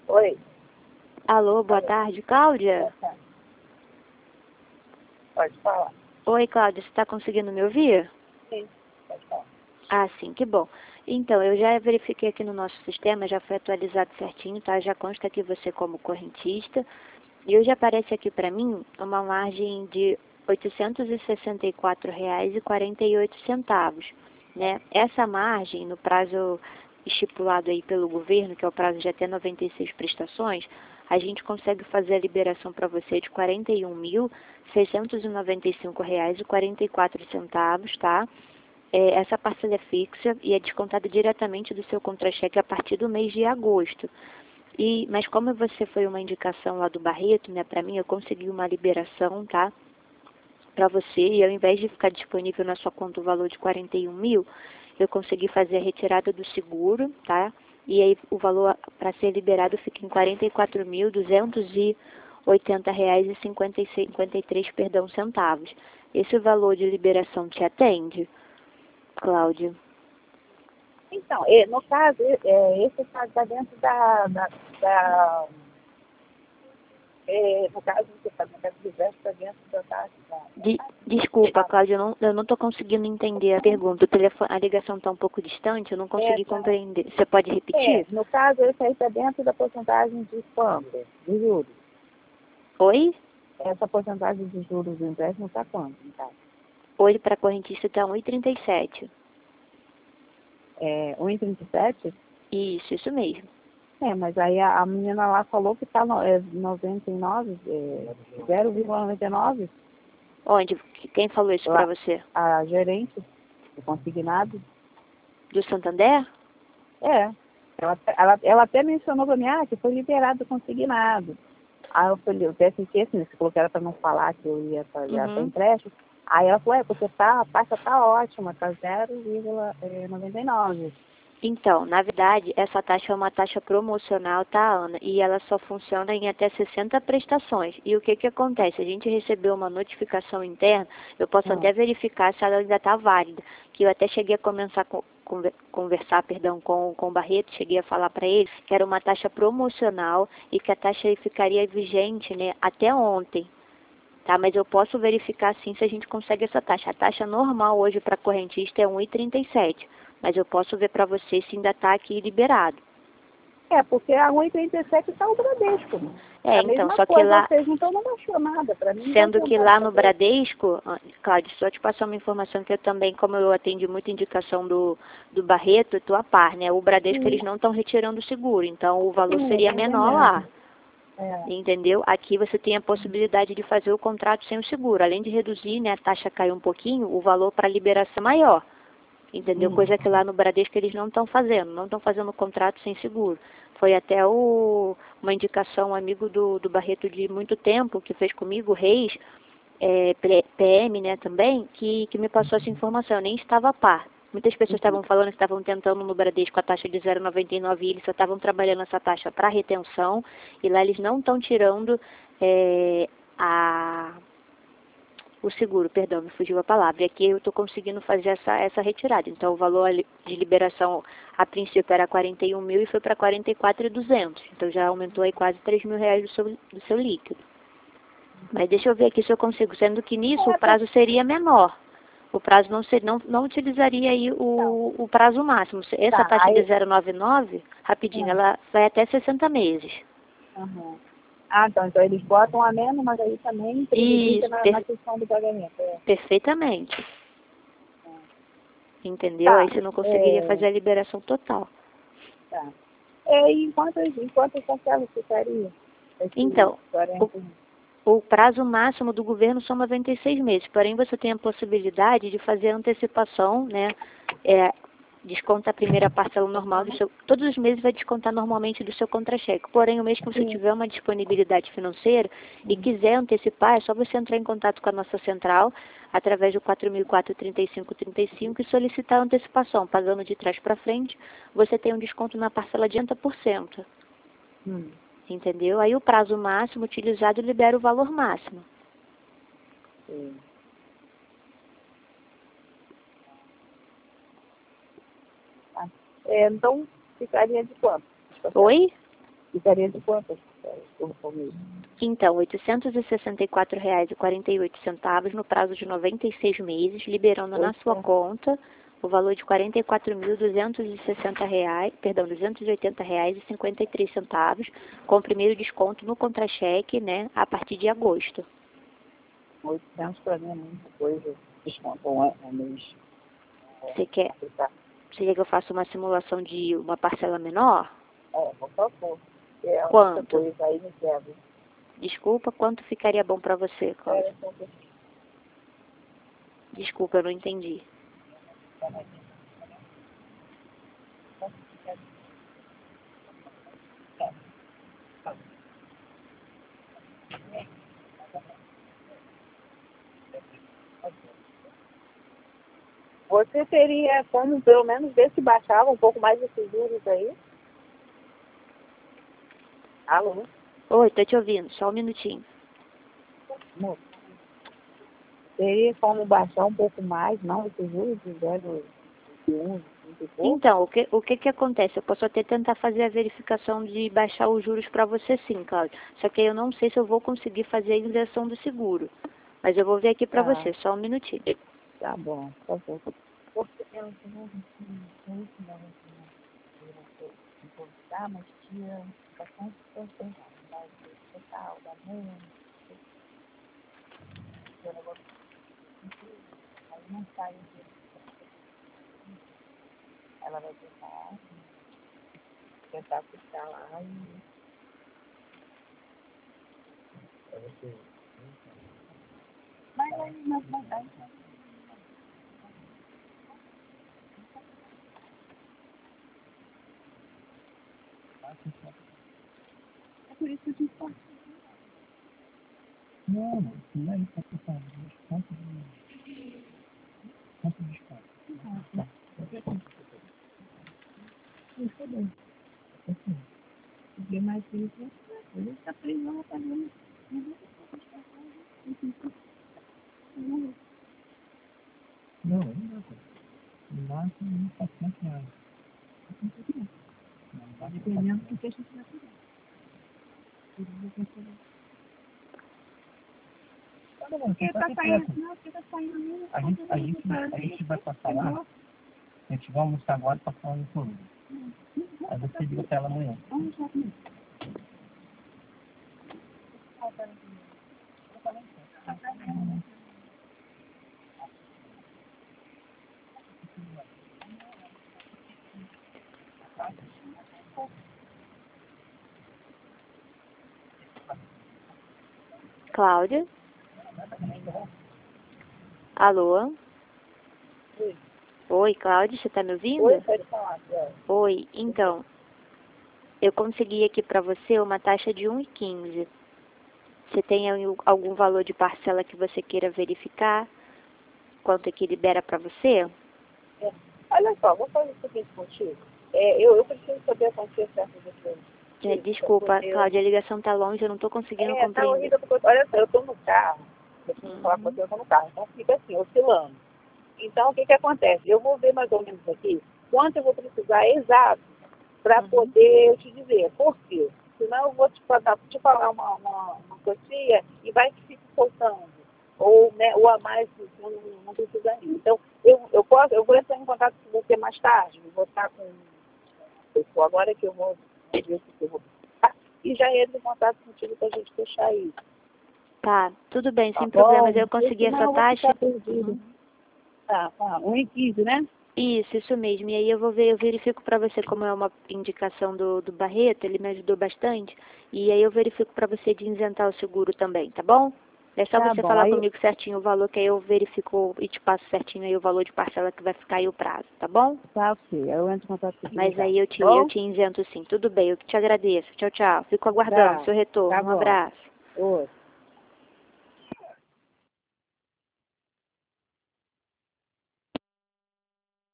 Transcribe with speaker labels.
Speaker 1: Oi.
Speaker 2: Alô, boa tarde, Cláudia?
Speaker 1: Pode falar.
Speaker 2: Oi, Cláudia, você está conseguindo me ouvir?
Speaker 1: Sim, pode falar.
Speaker 2: Ah, sim, que bom. Então, eu já verifiquei aqui no nosso sistema, já foi atualizado certinho, tá? Já consta aqui você como correntista. E hoje aparece aqui para mim uma margem de R$ 864,48, né? Essa margem, no prazo estipulado aí pelo governo, que é o prazo de até 96 prestações, a gente consegue fazer a liberação para você de R$ 41.695,44, tá? Essa parcela é fixa e é descontada diretamente do seu contra-cheque a partir do mês de agosto. Mas como você foi uma indicação lá do Barreto, né, para mim, eu consegui uma liberação, tá, para você, e ao invés de ficar disponível na sua conta o valor de 41 mil, eu consegui fazer a retirada do seguro, tá, e aí o valor para ser liberado fica em R$ 44.280,53, perdão, centavos. Esse valor de liberação te atende, Cláudia?
Speaker 1: Então, no caso, esse está dentro no caso, você está dentro do diverso, está dentro da taxa.
Speaker 2: Desculpa, Cláudia, eu não estou conseguindo entender a pergunta. A ligação está um pouco distante, eu não consegui compreender. Você pode repetir?
Speaker 1: No caso, esse aí está dentro da porcentagem de quanto? De juros.
Speaker 2: Oi?
Speaker 1: Essa porcentagem de juros do empréstimo está quanto, no caso?
Speaker 2: Hoje para a correntista está 1,37.
Speaker 1: 1,37?
Speaker 2: Isso mesmo.
Speaker 1: Mas aí a menina lá falou que está 99, 0,99.
Speaker 2: Onde? Quem falou isso para você?
Speaker 1: A gerente do consignado.
Speaker 2: Do Santander?
Speaker 1: Ela até mencionou para mim, que foi liberado o consignado. Aí eu falei, eu até fiquei assim, você falou que era para não falar que eu ia fazer até empréstimo. Aí ela falou, porque a taxa está ótima, está 0,99.
Speaker 2: Então, na verdade, essa taxa é uma taxa promocional, tá, Ana? E ela só funciona em até 60 prestações. E o que acontece? A gente recebeu uma notificação interna, eu posso até verificar se ela ainda está válida, que eu até cheguei a conversar com o Barreto, cheguei a falar para ele que era uma taxa promocional e que a taxa ficaria vigente, né, até ontem. Tá, mas eu posso verificar sim se a gente consegue essa taxa. A taxa normal hoje para correntista é 1,37, mas eu posso ver para você se ainda está aqui liberado.
Speaker 1: Porque a 1,37 está o Bradesco.
Speaker 2: Então, só que lá,
Speaker 1: então não baixou nada para mim.
Speaker 2: sendo que lá no Bradesco, Cláudio, só te passar uma informação que eu também, como eu atendi muita indicação do Barreto, eu estou a par, né? O Bradesco, eles não estão retirando o seguro, então o valor seria menor lá. Entendeu? Aqui você tem a possibilidade de fazer o contrato sem o seguro. Além de reduzir, né, a taxa cair um pouquinho, o valor para liberação é maior. Entendeu? Coisa que lá no Bradesco eles não estão fazendo. Não estão fazendo o contrato sem seguro. Foi até uma indicação, um amigo do Barreto de muito tempo, que fez comigo, o Reis, PM, né, também, que me passou essa informação. Eu nem estava a par. Muitas pessoas estavam falando que estavam tentando no Bradesco a taxa de 0,99 e eles só estavam trabalhando essa taxa para retenção e lá eles não estão tirando o seguro, perdão, me fugiu a palavra. E aqui eu estou conseguindo fazer essa retirada. Então o valor de liberação a princípio era 41 mil e foi para 44.200. Então já aumentou aí quase 3 mil reais do seu líquido. Mas deixa eu ver aqui se eu consigo, sendo que nisso o prazo seria menor. O prazo não utilizaria aí o prazo máximo. Essa taxa de 0,99, rapidinho, ela vai até 60 meses.
Speaker 1: Então eles botam a menos, mas aí também prejudica na questão do pagamento.
Speaker 2: Perfeitamente. Entendeu? Aí você não conseguiria fazer a liberação total.
Speaker 1: E quanto parcela ficaria?
Speaker 2: Então, o prazo máximo do governo são 96 meses, porém você tem a possibilidade de fazer antecipação, né? Desconta a primeira parcela normal todos os meses vai descontar normalmente do seu contra-cheque. Porém, o mês que você tiver uma disponibilidade financeira e quiser antecipar, é só você entrar em contato com a nossa central através do 4004-3535 e solicitar a antecipação. Pagando de trás para frente, você tem um desconto na parcela de 80%. Entendeu? Aí o prazo máximo utilizado libera o valor máximo.
Speaker 1: Então, ficaria de quanto?
Speaker 2: Oi?
Speaker 1: Ficaria de quanto por mês?
Speaker 2: Então, R$ 864,48 no prazo de 96 meses, liberando na sua conta o valor de R$ 44.260, perdão, R$ 280,53, com o primeiro desconto no contra-cheque, né, a partir de agosto.
Speaker 1: 800 para mim é muita coisa. Desconto um mês.
Speaker 2: Você quer que eu faça uma simulação de uma parcela menor?
Speaker 1: Por favor.
Speaker 2: Quanto?
Speaker 1: Coisa aí me quebra.
Speaker 2: Desculpa, quanto ficaria bom para você, Cláudia? Desculpa, eu não entendi.
Speaker 1: Você teria como, pelo menos, ver se baixava um pouco mais esses juros aí? Alô?
Speaker 2: Oi, tô te ouvindo, só um minutinho.
Speaker 1: Moço, teria como baixar um pouco mais, não, esses juros de 0,1,
Speaker 2: Então, o que acontece? Eu posso até tentar fazer a verificação de baixar os juros para você sim, Cláudia. Só que eu não sei se eu vou conseguir fazer a isenção do seguro. Mas eu vou ver aqui para você, só um minutinho.
Speaker 1: Tá bom, por favor. Porque eu não mas tinha bastante coisa total, da mãe, aí não sai ela vai tentar ficar lá e mas é por isso que eu te falo. Não é isso que eu tô falando. Quanto de desconto? Isso é bem. Porque mais isso, ele está preso lá também. Não, não dá. No máximo, R$400. Dependendo do que a gente vai pegar. Porque tá saindo, não, porque tá saindo mesmo. A gente vai passar lá, a gente vai almoçar agora e passar lá no clube. Aí você liga pra ela amanhã.
Speaker 2: Cláudia? Alô? Oi, Cláudia, você tá me ouvindo?
Speaker 1: Oi, pode falar.
Speaker 2: Oi, então, eu consegui aqui para você uma taxa de 1,15. Você tem algum valor de parcela que você queira verificar? Quanto é que libera para você?
Speaker 1: Olha só, vou fazer o seguinte contigo. Eu preciso saber a quantia certa de vocês.
Speaker 2: Desculpa, Cláudia, a ligação tá longe, eu não estou conseguindo compreender.
Speaker 1: Tá horrível, olha só, eu estou no carro. Eu preciso falar com você, eu estou no carro. Então fica assim, oscilando. Então, o que acontece? Eu vou ver mais ou menos aqui quanto eu vou precisar exato para poder te dizer. Por quê? Senão eu vou te falar uma quantia e vai que fica soltando. Ou, né, ou a mais, não precisa ainda. Então, eu vou entrar em contato com você mais tarde. Eu vou estar com o pessoal agora que eu vou ver se eu vou precisar. E já entro em contato contigo para a gente fechar isso.
Speaker 2: Tá, tudo bem, sem problemas. Eu consegui essa taxa.
Speaker 1: Tá, 1,15, né?
Speaker 2: Isso mesmo. E aí eu verifico para você, como é uma indicação do Barreto, ele me ajudou bastante. E aí eu verifico para você de isentar o seguro também, tá bom? É só você falar comigo certinho o valor, que aí eu verifico e te passo certinho aí o valor de parcela que vai ficar aí o prazo, tá bom?
Speaker 1: Tá, ok. Eu entro em contato com você.
Speaker 2: Mas aí eu te isento sim. Tudo bem, eu que te agradeço. Tchau, tchau. Fico aguardando seu retorno. Um abraço.
Speaker 1: Oi.